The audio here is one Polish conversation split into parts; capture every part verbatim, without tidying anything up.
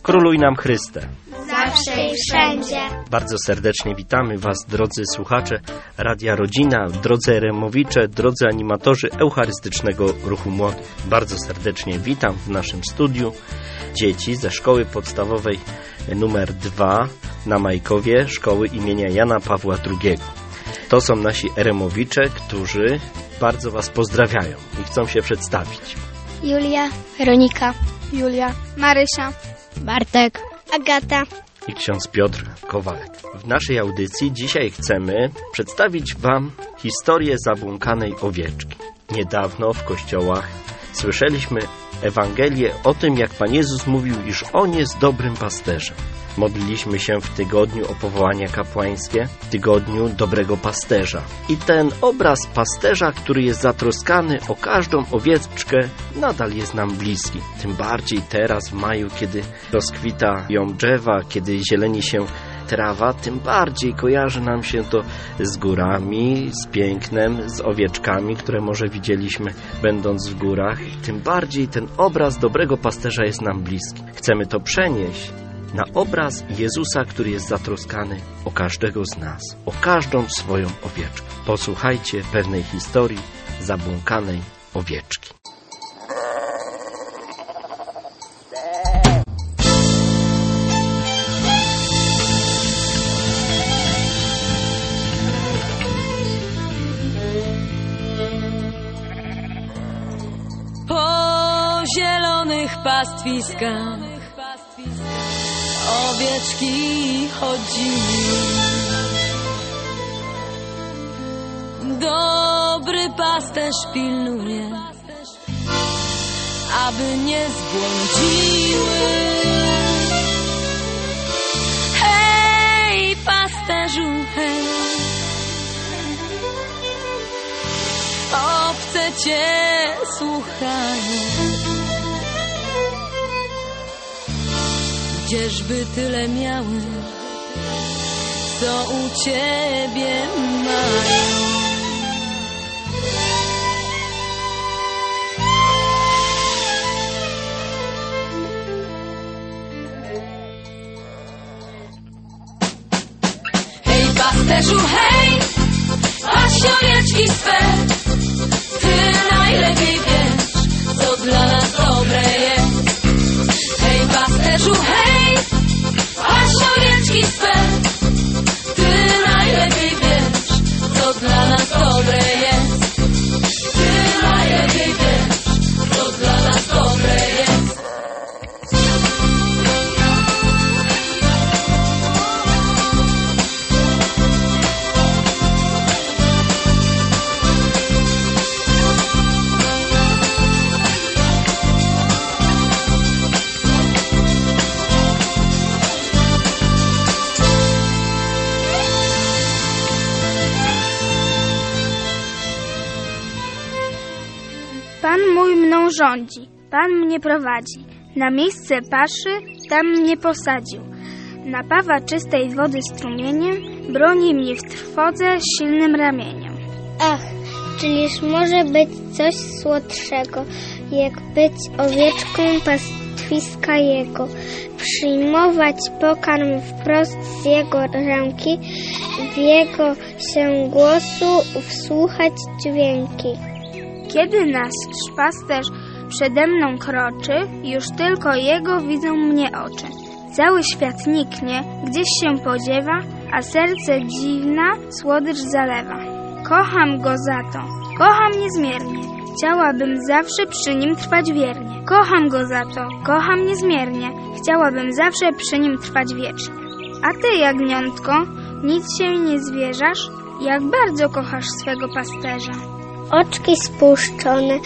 Króluj nam Chryste. Zawsze i wszędzie. Bardzo serdecznie witamy Was, drodzy słuchacze Radia Rodzina, drodzy eremowicze, drodzy animatorzy Eucharystycznego Ruchu Młodych. Bardzo serdecznie witam w naszym studiu dzieci ze Szkoły Podstawowej numer dwa na Majkowie, Szkoły imienia Jana Pawła drugiego. To są nasi eremowicze, którzy bardzo Was pozdrawiają i chcą się przedstawić. Julia, Weronika, Julia, Marysia, Bartek, Agata i ksiądz Piotr Kowalek. W naszej audycji dzisiaj chcemy przedstawić Wam historię zabłąkanej owieczki. Niedawno w kościołach słyszeliśmy Ewangelię o tym, jak Pan Jezus mówił, iż On jest dobrym pasterzem. Modliliśmy się w tygodniu o powołania kapłańskie, w tygodniu dobrego pasterza. I ten obraz pasterza, który jest zatroskany o każdą owieczkę, nadal jest nam bliski. Tym bardziej teraz w maju, kiedy rozkwitają drzewa, kiedy zieleni się trawa, tym bardziej kojarzy nam się to z górami, z pięknem, z owieczkami, które może widzieliśmy będąc w górach. Tym bardziej ten obraz dobrego pasterza jest nam bliski. Chcemy to przenieść na obraz Jezusa, który jest zatroskany o każdego z nas, o każdą swoją owieczkę. Posłuchajcie pewnej historii zabłąkanej owieczki. Po zielonych pastwiskach owieczki chodziły. Dobry pasterz pilnuje, aby nie zbłądziły. Hej, pasterzu, hej, obce cię słuchają. Gdzieżby tyle miały, co u ciebie mają. Hej, pasterzu, hej, patrz owieczki swe. Ty najlepiej wiesz, co dla nas dobre jest. Hej, pasterzu, hej, patrz owieczki swe. Ty najlepiej wiesz, co dla nas dobre jest. Ty najlepiej wiesz, co dla nas dobre jest. Pan mój mną rządzi, Pan mnie prowadzi. Na miejsce paszy tam mnie posadził. Napawa czystej wody strumieniem, broni mnie w trwodze silnym ramieniem. Ach, czyliż może być coś słodszego, jak być owieczką pastwiska Jego, przyjmować pokarm wprost z Jego ręki, w Jego się głosu wsłuchać dźwięki. Kiedy nasz pasterz przede mną kroczy, już tylko Jego widzą mnie oczy. Cały świat niknie, gdzieś się podziewa, a serce dziwna słodycz zalewa. Kocham Go za to, kocham niezmiernie, chciałabym zawsze przy Nim trwać wiernie. Kocham Go za to, kocham niezmiernie, chciałabym zawsze przy Nim trwać wiecznie. A Ty, jagniątko, nic się nie zwierzasz, jak bardzo kochasz swego pasterza. Oczki spuszczone,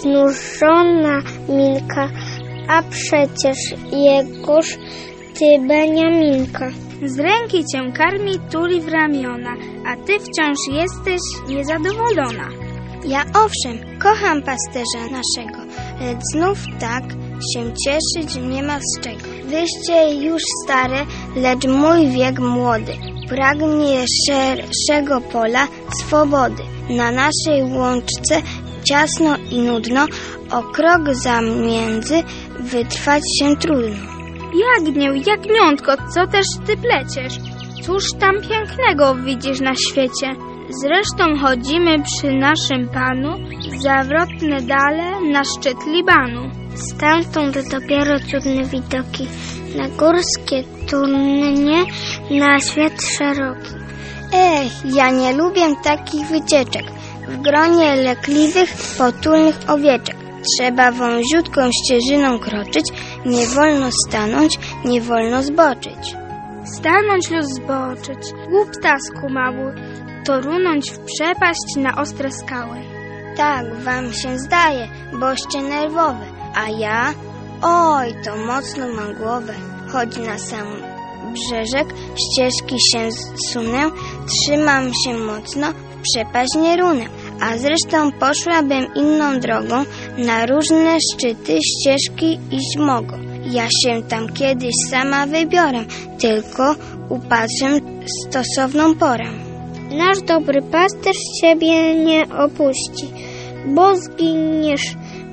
znużona minka, a przecież Jegoż Ty Beniaminka. Z ręki Cię karmi, tuli w ramiona, a Ty wciąż jesteś niezadowolona. Ja owszem, kocham pasterza naszego, lecz znów tak się cieszyć nie ma z czego. Wyście już stare, lecz mój wiek młody. Pragnie szerszego pola swobody. Na naszej łączce ciasno i nudno, o krok zamiędzy wytrwać się trudno. Jagnię, jagniątko, co też ty pleciesz? Cóż tam pięknego widzisz na świecie? Zresztą chodzimy przy naszym Panu, zawrotne dale na szczyt Libanu. Stamtąd dopiero cudne widoki, na górskie turnie, na świat szeroki. Ech, ja nie lubię takich wycieczek, w gronie lekliwych, potulnych owieczek. Trzeba wąziutką ścieżyną kroczyć, nie wolno stanąć, nie wolno zboczyć. Stanąć lub zboczyć, głuptasku mały, to runąć w przepaść na ostre skały. Tak wam się zdaje, boście nerwowe, a ja, oj, to mocno mam głowę. Choć na sam brzeżek ścieżki się zsunę, trzymam się mocno, w przepaść nie runę. A zresztą poszłabym inną drogą, na różne szczyty ścieżki iść mogą. Ja się tam kiedyś sama wybiorę, tylko upatrzę stosowną porę. Nasz dobry pasterz ciebie nie opuści, bo zginiesz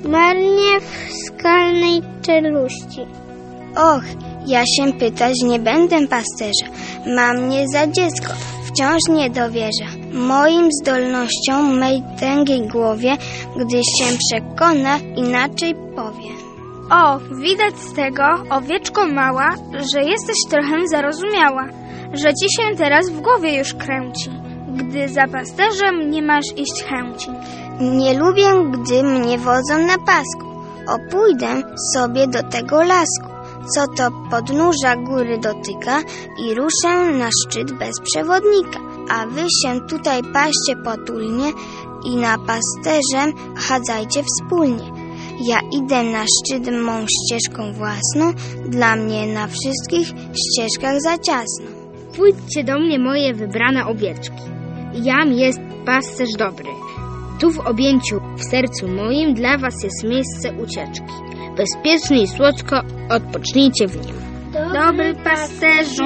marnie w skalnej czeluści. Och, ja się pytać nie będę pasterza, mam mnie za dziecko, wciąż nie dowierza. Moim zdolnościom mej tęgiej głowie, gdy się przekona, inaczej powie. O, widać z tego, owieczko mała, że jesteś trochę zarozumiała, że ci się teraz w głowie już kręci, gdy za pasterzem nie masz iść chęci. Nie lubię, gdy mnie wodzą na pasku, o pójdę sobie do tego lasku, co to podnóża góry dotyka i ruszę na szczyt bez przewodnika. A wy się tutaj paście potulnie i na pasterzem chadzajcie wspólnie. Ja idę na szczyt mą ścieżką własną, dla mnie na wszystkich ścieżkach za ciasno. Pójdźcie do mnie, moje wybrane owieczki. Jam jest pasterz dobry. Tu w objęciu w sercu moim dla was jest miejsce ucieczki. Bezpiecznie i słodko odpocznijcie w nim. Dobry pasterzu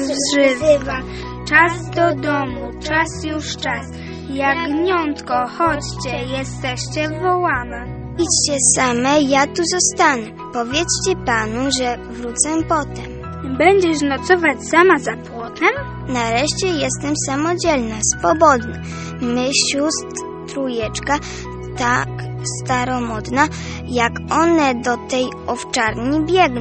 wzywa, czas do domu, czas już czas. Jagniątko, chodźcie, jesteście wołane. Idźcie same, ja tu zostanę. Powiedzcie Panu, że wrócę potem. Będziesz nocować sama za płotem? Nareszcie jestem samodzielna, swobodna. My sióstr trójeczka, tak staromodna, jak one do tej owczarni biegną.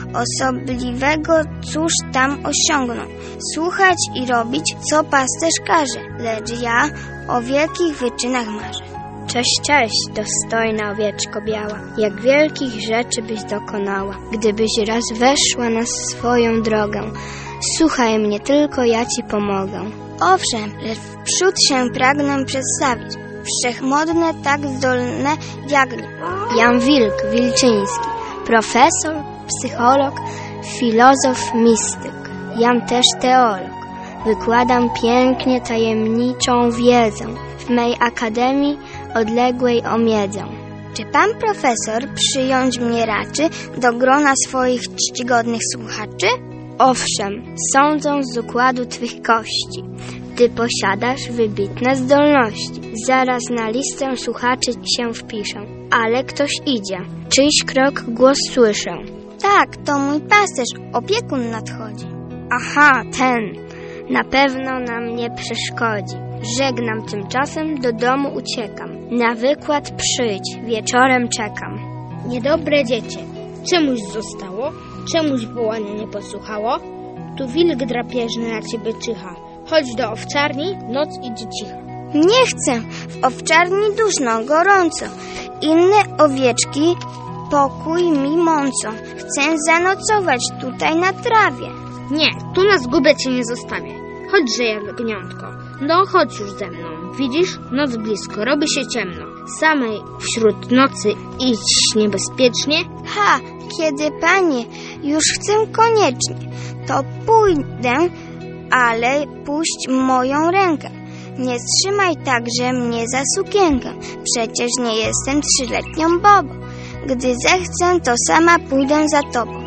Osobliwego cóż tam osiągną? Słuchać i robić, co pasterz każe, lecz ja o wielkich wyczynach marzę. Cześć, cześć, dostojna owieczko biała, jak wielkich rzeczy byś dokonała, gdybyś raz weszła na swoją drogę. Słuchaj mnie, tylko ja ci pomogę. Owszem, lecz wprzód się pragnę przedstawić, wszechmodne, tak zdolne jagnię. Jam Wilk Wilczyński, profesor, psycholog, filozof, mistyk. Jam też teolog. Wykładam pięknie tajemniczą wiedzę w mej akademii odległej o miedzę. Czy pan profesor przyjąć mnie raczy do grona swoich czcigodnych słuchaczy? Owszem, sądzą z układu twych kości. Ty posiadasz wybitne zdolności. Zaraz na listę słuchaczy się wpiszę. Ale ktoś idzie. Czyjś krok, głos słyszę. Tak, to mój pasterz, opiekun nadchodzi. Aha, ten. Na pewno nam nie przeszkodzi. Żegnam tymczasem, do domu uciekam. Na wykład przyjdź, wieczorem czekam. Niedobre dziecię, czemuś zostało? Czemuś wołania nie posłuchało? Tu wilk drapieżny na ciebie czyha. Chodź do owczarni, noc idzie cicha. Nie chcę, w owczarni duszno, gorąco. Inne owieczki pokój mi mącą. Chcę zanocować tutaj na trawie. Nie, tu na zgubę cię nie zostawię. Chodźże, jagniątko. No, chodź już ze mną. Widzisz, noc blisko, robi się ciemno. Samej wśród nocy iść niebezpiecznie. Ha, kiedy panie, już chcę koniecznie, to pójdę, ale puść moją rękę. Nie trzymaj także mnie za sukienkę, przecież nie jestem trzyletnią bobą. Gdy zechcę, to sama pójdę za tobą.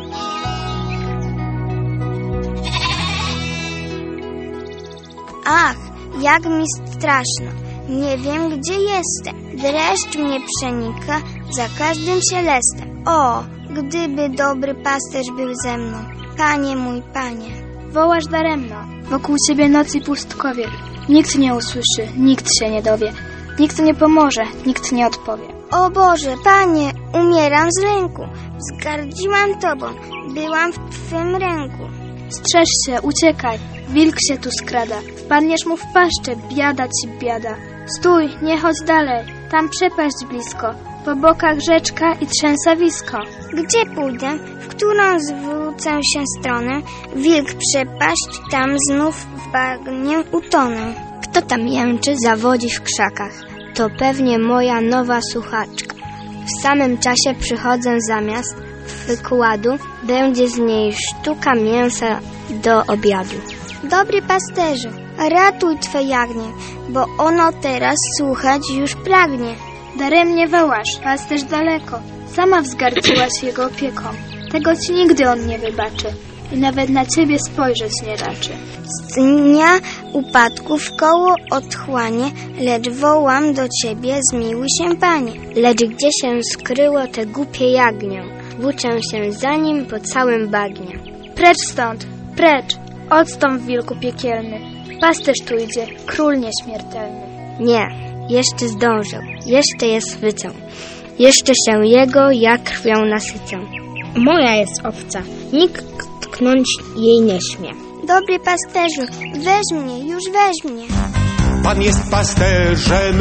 Ach, jak mi straszno, nie wiem gdzie jestem. Dreszcz mnie przenika za każdym szelestem. O, gdyby dobry pasterz był ze mną. Panie mój, Panie. Wołasz daremno. Wokół ciebie noc i pustkowie. Nikt nie usłyszy, nikt się nie dowie. Nikt nie pomoże, nikt nie odpowie. O Boże, Panie, umieram z lęku. Wzgardziłam Tobą, byłam w Twym ręku. Strzeż się, uciekaj, wilk się tu skrada. Wpadniesz mu w paszczę, biada ci biada. Stój, nie chodź dalej, tam przepaść blisko. Po bokach rzeczka i trzęsawisko. Gdzie pójdę? W którą zwrócę się stronę? Wilk przepaść, tam znów w bagnie utonę. Kto tam jęczy, zawodzi w krzakach? To pewnie moja nowa słuchaczka. W samym czasie przychodzę zamiast wykładu, będzie z niej sztuka mięsa do obiadu. Dobry pasterzu, ratuj Twe jagnię, bo ono teraz słuchać już pragnie. Daremnie wołasz, pasterz daleko. Sama wzgardziłaś jego opieką. Tego ci nigdy on nie wybaczy i nawet na ciebie spojrzeć nie raczy. Z dnia upadku w koło otchłanie, lecz wołam do Ciebie, zmiłuj się, Panie. Lecz gdzie się skryło te głupie jagnię? Włóczę się za nim po całym bagnie. Precz stąd, precz, odstąp wilku piekielny. Pasterz tu idzie, król nieśmiertelny. Nie, jeszcze zdążę, jeszcze je schwycę. Jeszcze się jego ja krwią nasycę. Moja jest owca, nikt tknąć jej nie śmie. Dobry pasterzu, weź mnie, już weź mnie. Pan jest pasterzem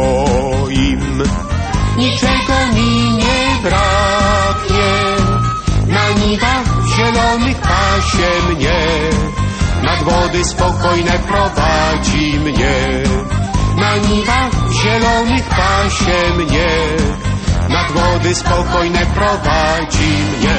moim, niczego mi nie braknie. Na niwach zielonych pasie mnie, nad wody spokojne prowadzi mnie. Na niwach zielonych pasie mnie, nad wody spokojne prowadzi mnie.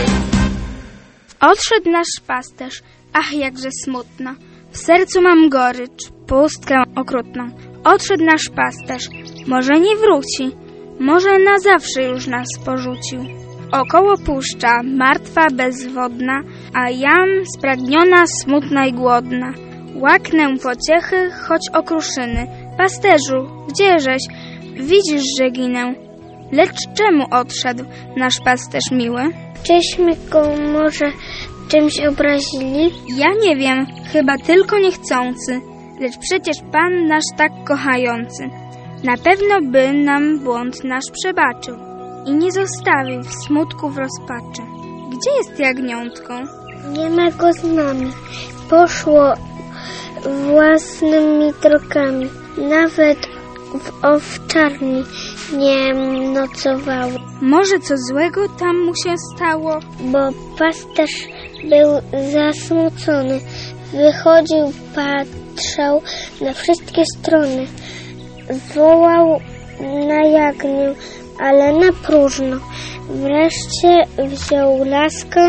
Odszedł nasz pasterz, ach jakże smutno. W sercu mam gorycz, pustkę okrutną. Odszedł nasz pasterz, może nie wróci, może na zawsze już nas porzucił. Około puszcza, martwa, bezwodna, a jam spragniona, smutna i głodna. Łaknę pociechy, choć okruszyny. Pasterzu, gdzieżeś? Widzisz, że ginę. Lecz czemu odszedł nasz pasterz miły? Czyśmy go może czymś obrazili? Ja nie wiem, chyba tylko niechcący. Lecz przecież Pan nasz tak kochający. Na pewno by nam błąd nasz przebaczył i nie zostawił w smutku, w rozpaczy. Gdzie jest jagniątko? Nie ma go z nami. Poszło własnymi drogami. Nawet w owczarni nie nocowało. Może co złego tam mu się stało? Bo pasterz był zasmucony. Wychodził, patrzał na wszystkie strony. Wołał na jagnię, ale na próżno. Wreszcie wziął laskę,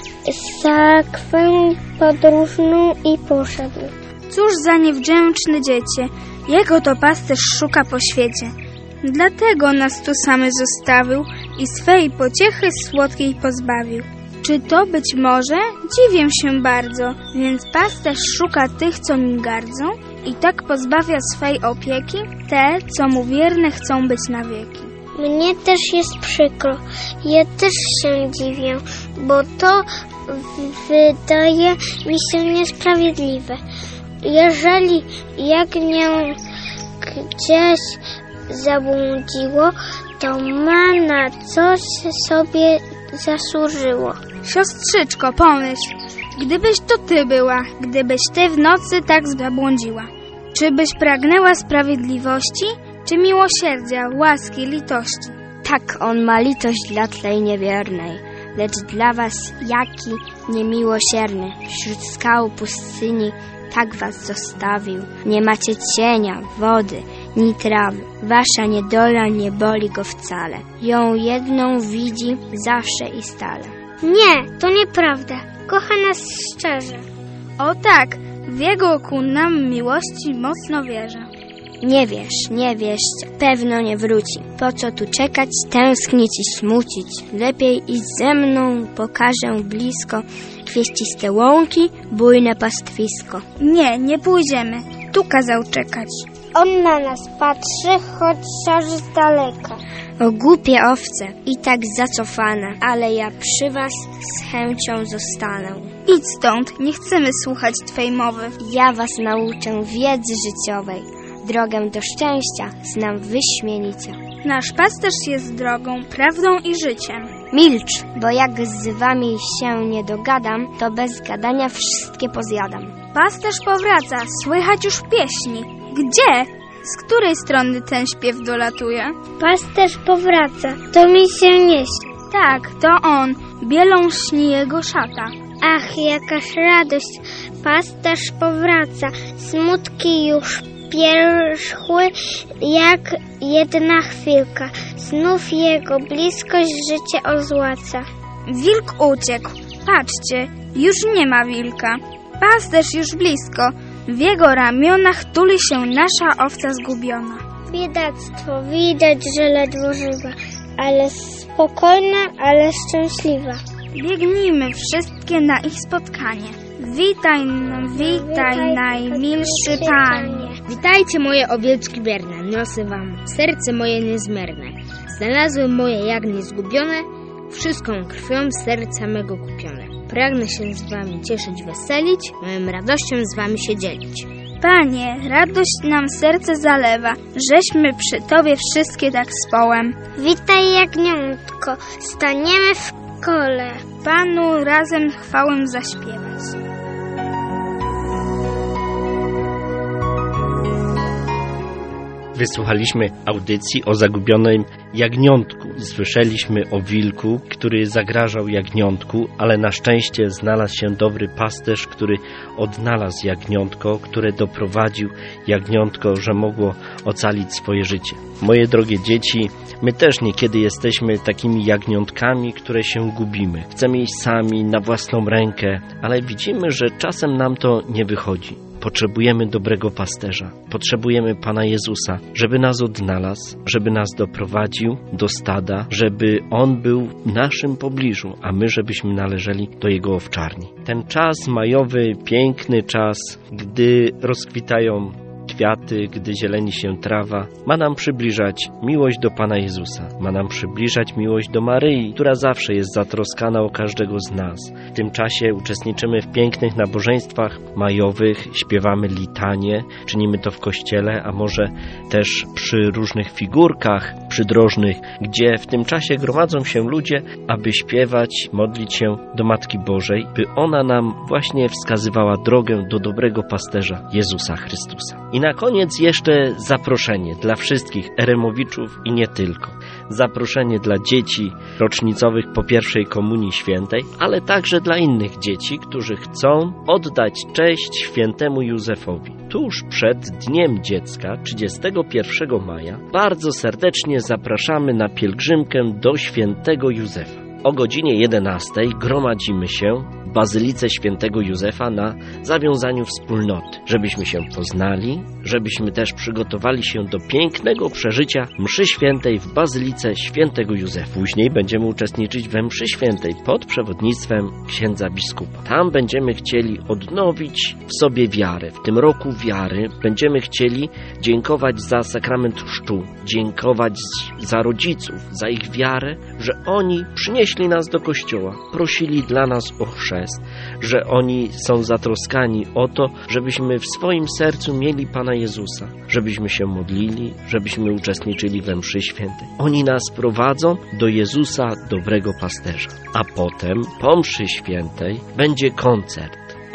sakwę podróżną i poszedł. Cóż za niewdzięczne dziecię, jego to pasterz szuka po świecie. Dlatego nas tu samych zostawił i swej pociechy słodkiej pozbawił. Czy to być może? Dziwię się bardzo, więc pasterz szuka tych, co nim gardzą i tak pozbawia swej opieki te, co mu wierne chcą być na wieki. Mnie też jest przykro, ja też się dziwię, bo to wydaje mi się niesprawiedliwe. Jeżeli jagnię gdzieś zabłądziło, to ma na coś sobie zasłużyło. Siostrzyczko, pomyśl, gdybyś to ty była, gdybyś ty w nocy tak zabłądziła, czy byś pragnęła sprawiedliwości, czy miłosierdzia, łaski, litości? Tak, on ma litość dla tej niewiernej, lecz dla was jaki niemiłosierny. Wśród skał pustyni tak was zostawił. Nie macie cienia, wody, ni trawy. Wasza niedola nie boli go wcale. Ją jedną widzi zawsze i stale. Nie, to nieprawda. Kocha nas szczerze. O tak, w jego ku nam miłości mocno wierzę. Nie wiesz, nie wiesz, pewno nie wróci. Po co tu czekać, tęsknić i smucić? Lepiej idź ze mną, pokażę blisko kwieściste łąki, bujne pastwisko. Nie, nie pójdziemy. tu kazał czekać. On na nas patrzy, choć szarzy z daleka. O głupie owce, i tak zacofane, ale ja przy was z chęcią zostanę. Idź stąd, nie chcemy słuchać twej mowy. Ja was nauczę wiedzy życiowej, drogę do szczęścia znam wyśmienicie. Nasz pasterz jest drogą, prawdą i życiem. Milcz, bo jak z wami się nie dogadam, to bez gadania wszystkie pozjadam. Pasterz powraca, słychać już pieśni. Gdzie? Z której strony ten śpiew dolatuje? Pasterz powraca, to mi się niesie. Tak, to on. Bielą śni jego szata. Ach, jakaż radość, pasterz powraca. Smutki już pierzchły jak jedna chwilka. Znów jego bliskość życie ozłaca. Wilk uciekł. Patrzcie, już nie ma wilka. Pasterz już blisko. W jego ramionach tuli się nasza owca zgubiona. Biedactwo, widać, że ledwo żywa, ale spokojna, ale szczęśliwa. Biegnijmy wszystkie na ich spotkanie. Witaj, witaj, najmilszy Panie. Witajcie moje owieczki bierne, niosę wam serce moje niezmerne. Znalazłem moje jagnię zgubione, wszystką krwią serca mego kupione. Pragnę się z wami cieszyć, weselić, moją radością z wami się dzielić. Panie, radość nam serce zalewa, żeśmy przy Tobie wszystkie tak z połem. Witaj, jagniątko, staniemy w kole. Panu razem chwałę zaśpiewać. Wysłuchaliśmy audycji o zagubionym jagniątku. Słyszeliśmy o wilku, który zagrażał jagniątku, ale na szczęście znalazł się dobry pasterz, który odnalazł jagniątko, które doprowadził jagniątko, że mogło ocalić swoje życie. Moje drogie dzieci, my też niekiedy jesteśmy takimi jagniątkami, które się gubimy. Chcemy iść sami, na własną rękę, ale widzimy, że czasem nam to nie wychodzi. Potrzebujemy dobrego pasterza. Potrzebujemy Pana Jezusa, żeby nas odnalazł, żeby nas doprowadził do stada, żeby On był w naszym pobliżu, a my żebyśmy należeli do Jego owczarni. Ten czas majowy, piękny czas, gdy rozkwitają kwiaty, gdy zieleni się trawa, ma nam przybliżać miłość do Pana Jezusa. Ma nam przybliżać miłość do Maryi, która zawsze jest zatroskana o każdego z nas. W tym czasie uczestniczymy w pięknych nabożeństwach majowych, śpiewamy litanie, czynimy to w kościele, a może też przy różnych figurkach przydrożnych, gdzie w tym czasie gromadzą się ludzie, aby śpiewać, modlić się do Matki Bożej, by ona nam właśnie wskazywała drogę do dobrego pasterza Jezusa Chrystusa. I na koniec jeszcze zaproszenie dla wszystkich eremowiczów i nie tylko. Zaproszenie dla dzieci rocznicowych po pierwszej Komunii Świętej, ale także dla innych dzieci, którzy chcą oddać cześć świętemu Józefowi. Tuż przed Dniem Dziecka, trzydziestego pierwszego maja, bardzo serdecznie zapraszamy na pielgrzymkę do świętego Józefa. O godzinie jedenastej gromadzimy się w Bazylice Świętego Józefa na zawiązaniu wspólnoty, żebyśmy się poznali, żebyśmy też przygotowali się do pięknego przeżycia mszy świętej w Bazylice Świętego Józefa. Później będziemy uczestniczyć we mszy świętej pod przewodnictwem księdza biskupa. Tam będziemy chcieli odnowić w sobie wiarę. W tym roku wiary będziemy chcieli dziękować za sakrament chrztu, dziękować za rodziców, za ich wiarę, że oni przynieśli nas do kościoła, prosili dla nas o chrzest, że oni są zatroskani o to, żebyśmy w swoim sercu mieli Pana Jezusa, żebyśmy się modlili, żebyśmy uczestniczyli we mszy świętej. Oni nas prowadzą do Jezusa, dobrego pasterza. A potem, po mszy świętej, będzie koncert.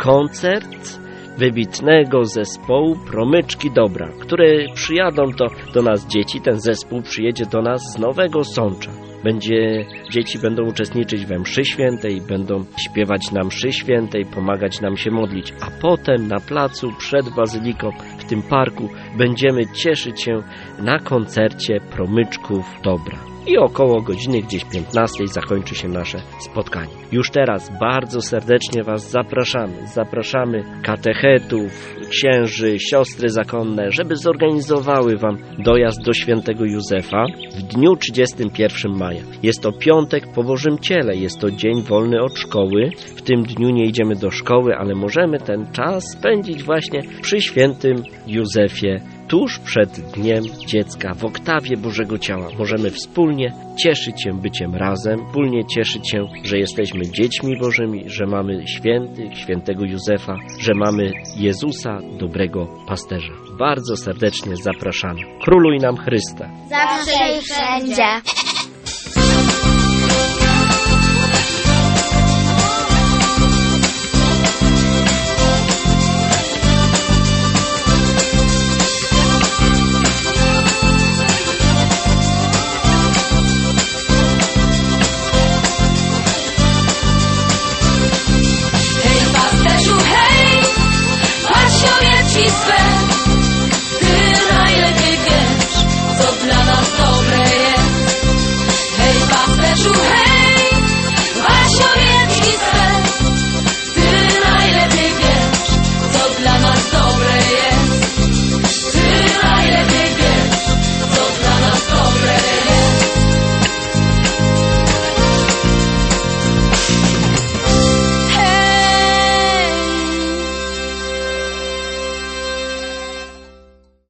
Koncert wybitnego zespołu Promyczki Dobra, które przyjadą to do nas dzieci. Ten zespół przyjedzie do nas z Nowego Sącza. Będzie, dzieci będą uczestniczyć we mszy świętej, będą śpiewać na mszy świętej, pomagać nam się modlić, a potem na placu przed bazyliką, w tym parku, będziemy cieszyć się na koncercie Promyczków Dobra. i około godziny gdzieś piętnastej zakończy się nasze spotkanie. Już teraz bardzo serdecznie Was zapraszamy. Zapraszamy katechetów, księży, siostry zakonne, żeby zorganizowały Wam dojazd do Świętego Józefa w dniu trzydziestego pierwszego maja. Jest to piątek po Bożym Ciele, jest to dzień wolny od szkoły. W tym dniu nie idziemy do szkoły, ale możemy ten czas spędzić właśnie przy Świętym Józefie, tuż przed Dniem Dziecka, w oktawie Bożego Ciała. Możemy wspólnie cieszyć się byciem razem, wspólnie cieszyć się, że jesteśmy dziećmi Bożymi, że mamy świętych, świętego Józefa, że mamy Jezusa, dobrego pasterza. Bardzo serdecznie zapraszamy. Króluj nam Chryste. Zawsze i wszędzie.